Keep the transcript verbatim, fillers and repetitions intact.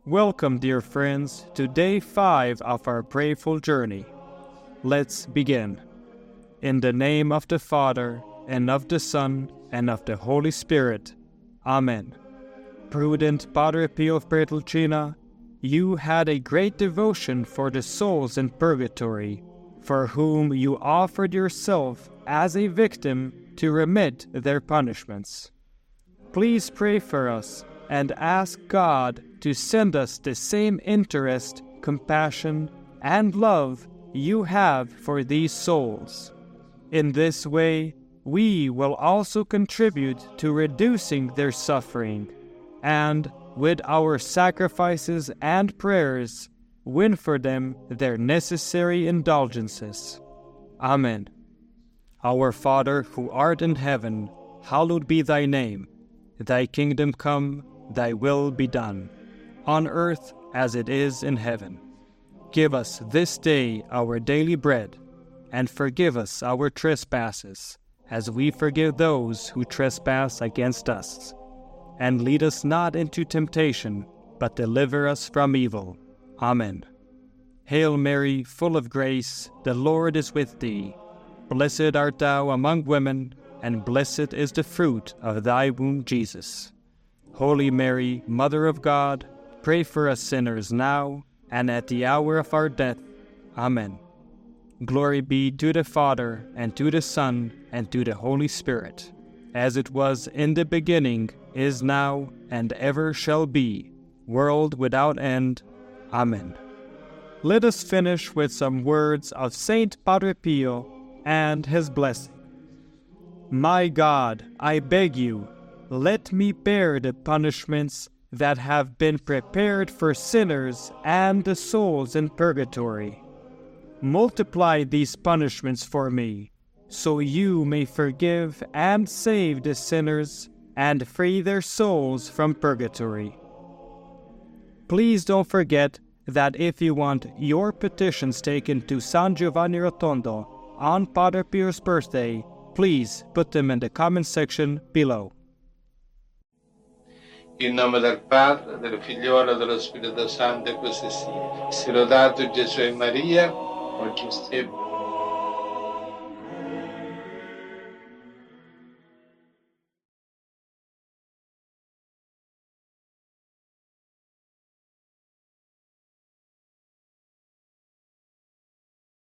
Welcome, dear friends, to day five of our prayerful journey. Let's begin. In the name of the Father, and of the Son, and of the Holy Spirit. Amen. Prudent Padre Pio of Pietrelcina, you had a great devotion for the souls in purgatory, for whom you offered yourself as a victim to remit their punishments. Please pray for us and ask God to send us the same interest, compassion, and love you have for these souls. In this way, we will also contribute to reducing their suffering, and, with our sacrifices and prayers, win for them their necessary indulgences. Amen. Our Father, who art in heaven, hallowed be thy name. Thy kingdom come, thy will be done, on earth as it is in heaven. Give us this day our daily bread, and forgive us our trespasses, as we forgive those who trespass against us. And lead us not into temptation, but deliver us from evil. Amen. Hail Mary, full of grace, the Lord is with thee. Blessed art thou among women, and blessed is the fruit of thy womb, Jesus. Holy Mary, Mother of God, pray for us sinners now and at the hour of our death. Amen. Glory be to the Father, and to the Son, and to the Holy Spirit, as it was in the beginning, is now, and ever shall be, world without end. Amen. Let us finish with some words of Saint Padre Pio and his blessing. My God, I beg you, let me bear the punishments that have been prepared for sinners and the souls in purgatory. Multiply these punishments for me, so you may forgive and save the sinners and free their souls from purgatory. Please don't forget that if you want your petitions taken to San Giovanni Rotondo on Padre Pio's birthday, please put them in the comment section below. In nome del Padre, del Figliolo e dello Spirito Santo, e così sia. Sia lodato Gesù e Maria, oggi e sempre.